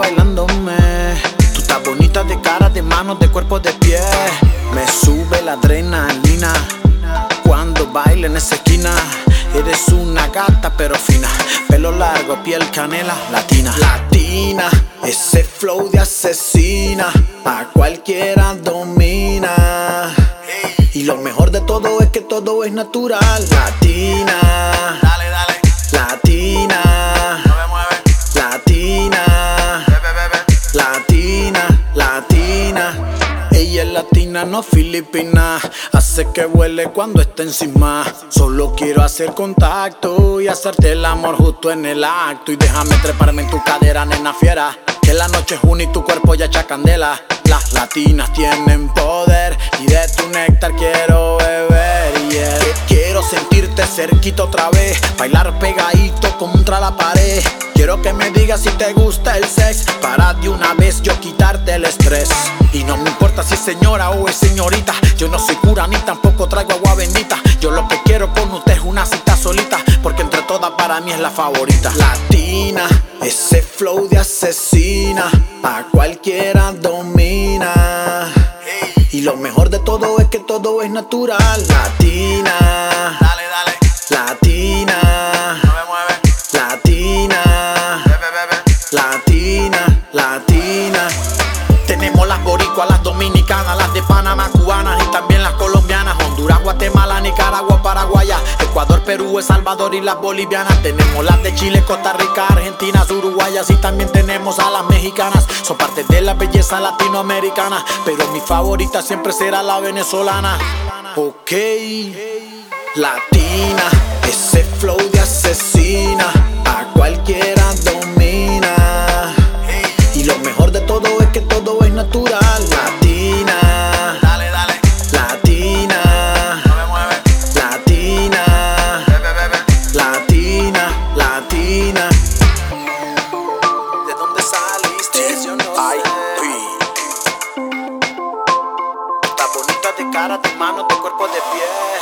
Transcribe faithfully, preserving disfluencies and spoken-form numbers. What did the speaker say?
bailándome. Tú estás bonita de cara, de manos, de cuerpo, de pie. Me sube la adrenalina cuando baila en esa esquina. Eres una gata pero fina, pelo largo, piel canela, latina. Latina, ese flow de asesina, a cualquiera domina. Y lo mejor de todo es que todo es natural. Latina, Dale, dale, latina, mueve, mueve, latina, bebe, bebe. latina, latina. Ella es latina, no filipina. Hace que vuele cuando está encima. Solo quiero hacer contacto y hacerte el amor justo en el acto. Y déjame treparme en tu cadera, nena fiera, que la noche es una y tu cuerpo ya echa candela. Las latinas tienen poder y de tu néctar quiero beber, yeah. Quiero sentirte cerquita otra vez, bailar pegadito contra la pared. Quiero que me digas si te gusta el sex, para de una vez yo quitarte el estrés. Y no me importa si es señora o es señorita, yo no soy cura ni tampoco traigo agua bendita. Yo lo que quiero con usted es una cita solita, porque entre todas para mí es la favorita. Latina, ese flow de asesina, a cualquiera domina. Y lo mejor de todo es que todo es natural. Latina, Dale, dale, latina, mueve, mueve, latina, bebe, bebe. latina, latina. Tenemos las boricuas, las dominicanas, las de Panamá, cubanas y también las colombianas. Honduras, Guatemala, Nicaragua, Paraguaya, Ecuador, Perú, El Salvador y las bolivianas. Tenemos las de Chile, Costa Rica, Argentina, uruguayas y también tenemos a las mexicanas. Son parte de la belleza latinoamericana, pero mi favorita siempre será la venezolana. Ok, latina, ese flow de asesina, a cualquiera domina. Y lo mejor de todo es que todo es natural. Latina, Dale, dale, latina, mueve, mueve, latina, bebe, bebe. latina, latina. ¿De dónde saliste? Yo no Ay, sé. pi. Estás bonita de cara, de manos, de cuerpo, de piel.